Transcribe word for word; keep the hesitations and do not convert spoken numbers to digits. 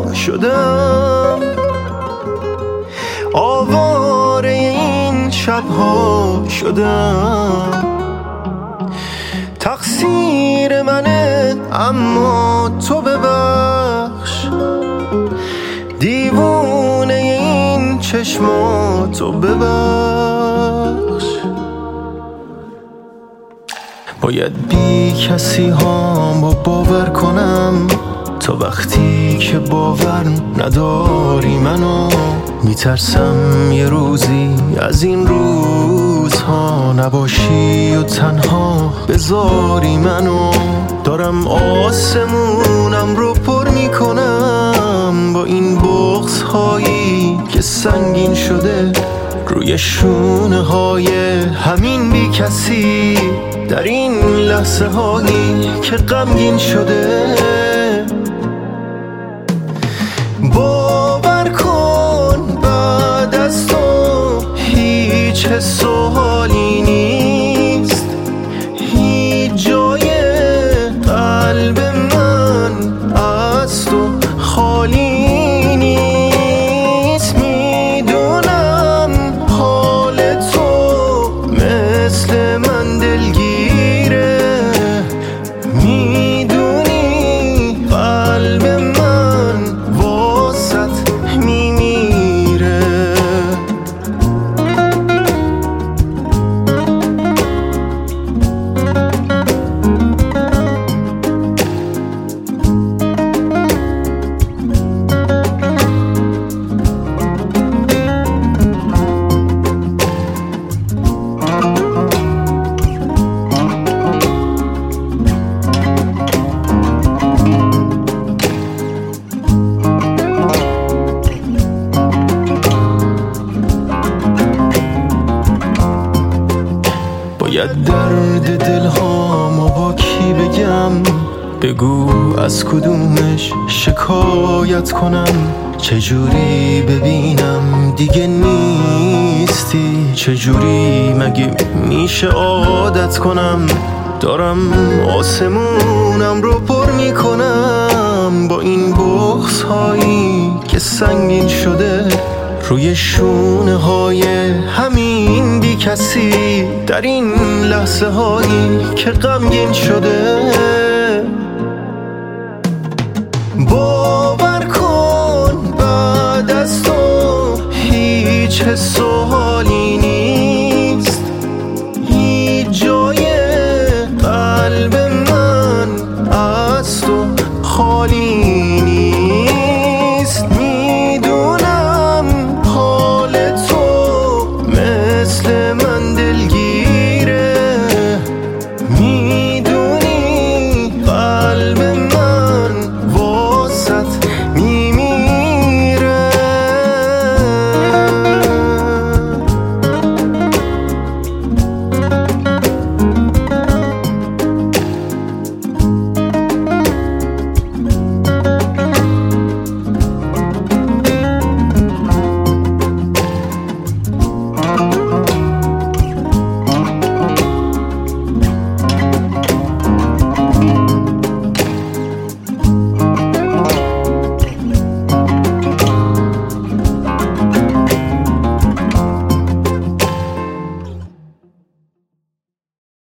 شدم، آواره این شبها شدم. تقصیر منه اما تو ببخش، دیوونه این چشماتو ببخش. باید بی کسی هامو باور کنم، تا وقتی که باور نداری منو میترسم یه روزی از این روزها نباشی و تنها بذاری منو. دارم آسمونم رو پر میکنم با این بغض هایی که سنگین شده روی شونه های همین بی کسی، در این لحظه هایی که غمگین شده. باور کن بعد از تو هیچ حس و حالی نیست، هیچ جای قلب من از تو خالی نیست. میدونم حال تو مثل من دلگیره، میدونی قلب من واسط میمیره. باید درد دلهامو با کی بگم، بگو از کدومش شکایت کنم. چجوری ببینم دیگه نیستی، چجوری مگه میشه عادت کنم. دارم آسمونم رو پر میکنم با این بغض هایی که سنگین شده روی شونه های همین بی کسی، در این لحظه هایی که غمگین شده. باور کن بعد از تو هیچ حس و